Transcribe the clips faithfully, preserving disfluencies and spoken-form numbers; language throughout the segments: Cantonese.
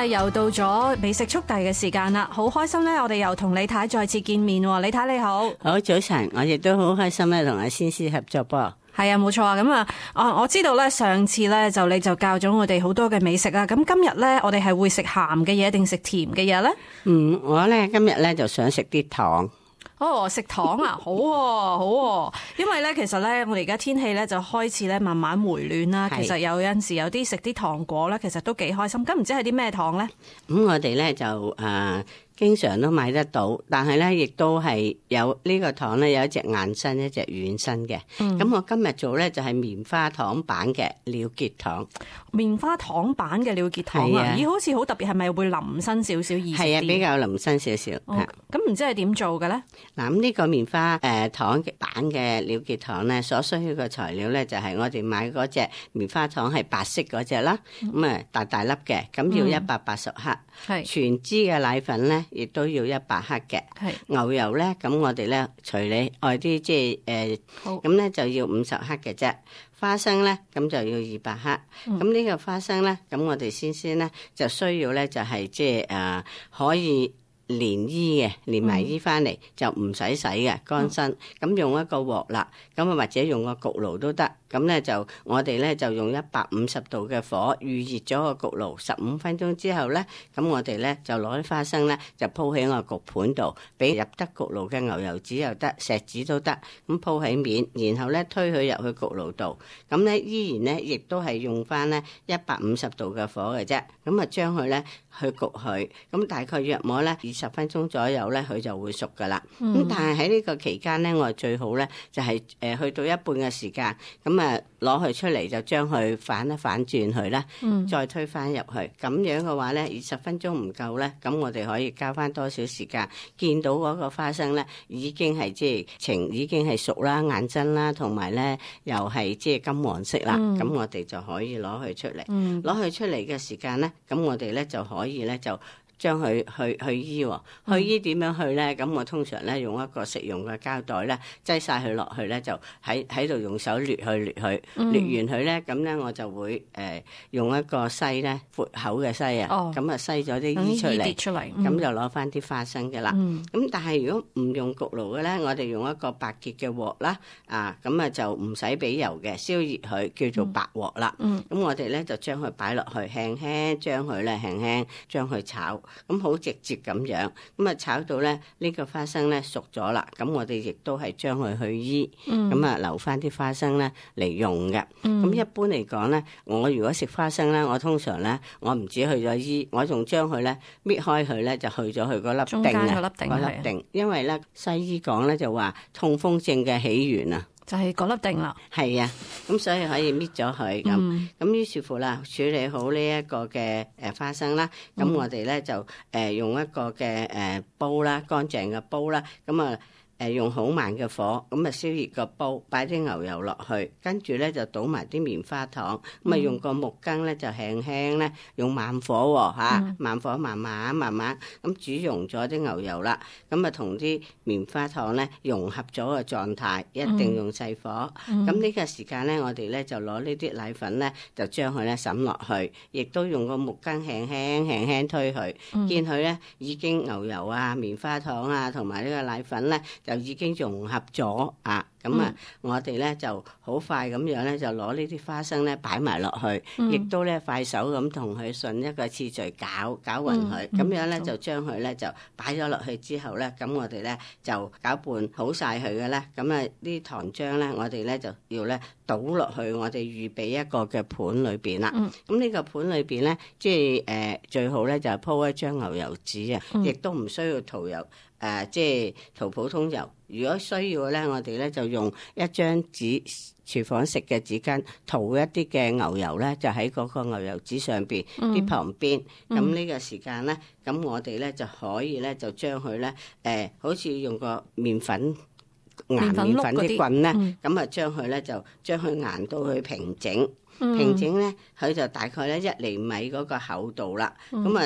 咧又到咗美食速遞嘅時間啦，好開心咧！我哋又同李太再次見面喎，李太你好。 好早晨，我亦都好開心咧，同阿先師合作噃。 係啊，冇錯啊。咁啊，我我知道咧，上次咧就你就教咗我哋好多嘅美食啊。咁今日咧，我哋係會食鹹嘅嘢定食甜嘅嘢咧？ 嗯，我咧今日咧就想食啲糖。 哦，食糖啊，好喎、啊，好喎、啊。因為咧，其實咧，我哋而家天氣咧就開始咧慢慢回暖啦。其實有陣時有啲食啲糖果咧，其實都幾開心。咁唔知係啲咩糖咧？ 咁我哋咧就誒。呃經常都買得到，但係咧亦都係有呢個糖咧，有一隻硬身，一隻軟身嘅。咁、嗯、我今日做咧就係棉花糖版嘅了結糖。棉花糖版嘅了結糖啊，咦，好似好特別，係咪會腍身少少意思？係啊，比較腍身少少。 咁唔知係點做嘅咧？ 嗱，咁呢個棉花誒糖版嘅了結糖咧，所需要嘅材料咧就係我哋買嗰隻棉花糖係白色嗰隻啦，咁啊、嗯、大大粒嘅，咁要一百八十克。係、嗯、全脂嘅奶粉咧。亦都要一百克嘅，牛油咧，咁我哋咧隨你愛啲，即係誒，咁咧就要五十克嘅啫。花生咧，咁就要二百克。咁呢、嗯、個花生咧，咁我哋先先咧就需要咧就係即係誒可以連衣嘅，連埋衣翻嚟就唔使洗嘅，乾身。咁、嗯、用一個鑊啦，咁啊或者用個焗爐都得。咁咧就我哋咧就用一百五十度嘅火預熱咗個焗爐十五分鐘之後咧，咁我哋咧就攞啲花生咧就鋪喺個焗盤度，俾入得焗爐嘅牛油紙又得，錫紙都得，咁鋪喺面，然後咧推佢入去焗爐度，咁咧依然咧亦都係用翻咧一百五十度嘅火嘅啫，咁啊將佢咧去焗佢，咁大概約摸咧二十分鐘左右咧佢就會熟噶啦。咁、嗯、但係喺呢個期間咧，我最好咧就係誒去到一半嘅時間，咁誒攞佢出嚟就將佢反一反轉佢啦，嗯、再推翻入去。咁樣嘅話咧，二十分鐘唔夠咧，咁我哋可以加翻多少時間？見到嗰個花生咧，已經係即係呈已經係熟啦、硬身啦，同埋咧又係即係金黃色啦。咁、嗯、我哋就可以攞佢出嚟。攞佢、嗯、出嚟嘅時間咧，咁我哋咧就可以咧就。將佢去去衣喎，去衣點樣去咧？咁我通常咧用一個食用嘅膠袋咧，擠晒佢落去咧，就喺喺度用手掠去掠去，嗯、掠完佢咧，咁咧我就會誒、呃、用一個篩咧闊口嘅篩啊，咁啊篩咗啲衣出嚟，咁、嗯、就攞翻啲花生嘅啦。咁、嗯、但係如果唔用焗爐嘅咧，我哋用一個白鐵嘅鑊啦，啊咁啊就唔使俾油嘅，燒熱佢叫做白鑊啦。咁、嗯嗯、我哋咧就將佢擺落去，輕輕將佢咧輕輕將佢炒。咁好直接咁樣，咁啊炒到咧呢個花生咧熟咗啦，咁我哋亦都係將佢去衣，咁啊、嗯、留翻啲花生咧嚟用嘅。咁、嗯、一般嚟講咧，我如果食花生咧，我通常咧我唔止去咗衣，我仲將佢咧搣開佢咧就去咗佢嗰粒定啊，嗰粒定，的因為咧西醫講咧就話痛風症嘅起源啊。 就係嗰粒定啦， 係啊，咁所以可以搣咗佢咁，咁、嗯、於是乎啦，處理好呢一個嘅誒花生啦，咁、嗯、我哋咧就誒用一個嘅誒煲啦，乾淨嘅煲啦，咁啊。誒用好慢嘅火，咁啊燒熱個煲，擺啲牛油落去，跟住咧就倒埋啲棉花糖，咁啊、嗯、用個木羹咧就輕輕咧用慢火喎嚇，嗯、慢火慢慢慢慢咁煮溶咗啲牛油啦，咁啊同啲棉花糖咧融合咗個狀態，一定用細火。咁呢、嗯、個時間咧，我哋咧就攞呢啲奶粉咧，就將佢咧揼落去，亦都用個木羹輕輕輕輕推佢，嗯、見佢咧已經牛油啊、棉花糖啊同埋呢個奶粉咧。就已經融合咗啊！咁啊，我哋咧就好快咁樣咧，就攞呢啲花生咧擺埋落去，亦、嗯、都咧快手咁同佢順一個次序攪攪勻佢，咁、嗯嗯、樣咧就將佢咧就擺咗落去之後咧，咁我哋咧就攪拌好晒佢嘅咧，咁啊啲糖漿咧，我哋咧就要咧倒落去我哋預備一個嘅盤裏邊啦。咁呢、嗯、個盤裏邊咧，即係誒最好咧就係鋪一張牛油紙啊，亦、嗯、都唔需要塗油。誒、呃，即係塗普通油。如果需要咧，我哋咧就用一張紙，廚房食嘅紙巾，塗一啲嘅牛油咧，就喺嗰個牛油紙上邊啲、嗯、旁邊。咁呢、嗯、個時間咧，咁我哋咧就可以咧就將佢咧誒，好似用個麵粉研麵粉啲棍咧，咁啊將佢咧就將佢研到去平整，嗯、平整咧佢就大概咧一厘米嗰個厚度啦。咁啊、嗯。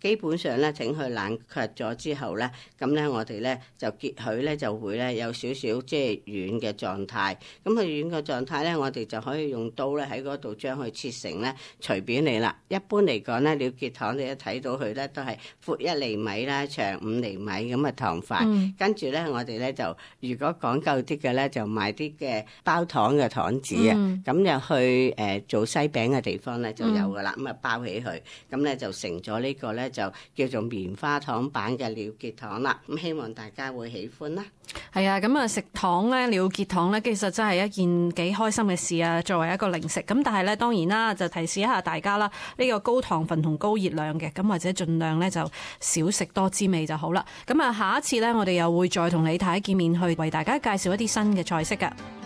基本上咧整佢冷卻咗之後咧，咁咧我哋咧就結佢咧就會咧有少少即係軟嘅狀態。咁佢軟嘅狀態咧，我哋就可以用刀咧喺嗰度將佢切成咧隨便你啦。一般嚟講咧，鳥結糖你一睇到佢咧都係闊一厘米啦，長五厘米咁嘅糖塊。嗯、跟住咧，我哋咧就如果講究啲嘅咧，就買啲嘅包糖嘅糖紙啊。咁、嗯、就去誒、呃、做西餅嘅地方咧就有噶啦。咁啊、嗯、包起佢，咁咧就成咗呢個咧就叫做棉花糖版嘅鳥結糖啦。咁希望大家會喜歡啦。 係啊，咁啊食糖咧，鳥結糖咧，其實真係一件幾開心嘅事啊！作為一個零食，咁但係咧，當然啦，就提示一下大家啦，呢個高糖分同高熱量嘅，咁或者盡量咧就少食多滋味就好啦。咁啊，下一次咧，我哋又會再同李太見面，去為大家介紹一啲新嘅菜式㗎。